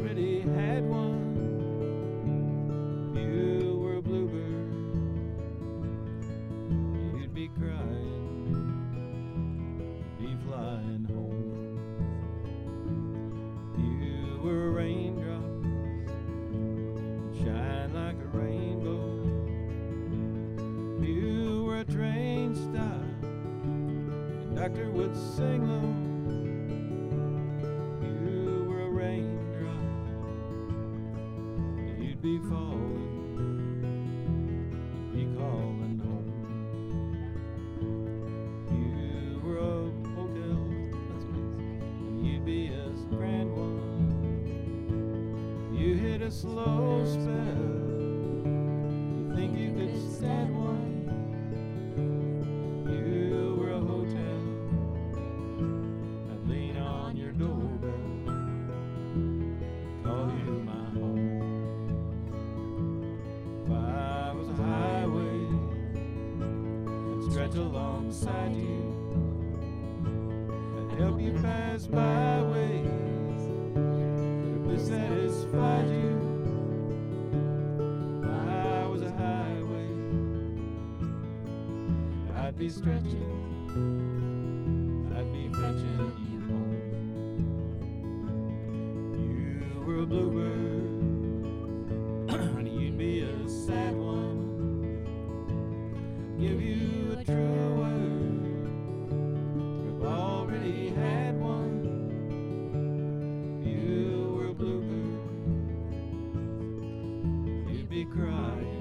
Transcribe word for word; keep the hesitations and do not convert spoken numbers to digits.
already had one. You were a bluebird, you'd be crying, be flying home. You were a raindrop, shine like a rainbow. You were a train stop, conductor would sing low. You were a raindrop, you'd be falling, you'd be calling home. You were a hotel, that's what it is, and you'd be a grand one. You hit a slow spell, you think you could stand one. You were a hotel, I'd lean on your doorbell, call you my home. If I was a highway, I'd stretch alongside you, I'd help you pass byways that would satisfy you. If I was a highway, I'd be stretching, I'd be fetching you home. You were a bluebird, and you'd be a sad one. Give you a true word, we've already had one. You were a bluebird, you'd be crying,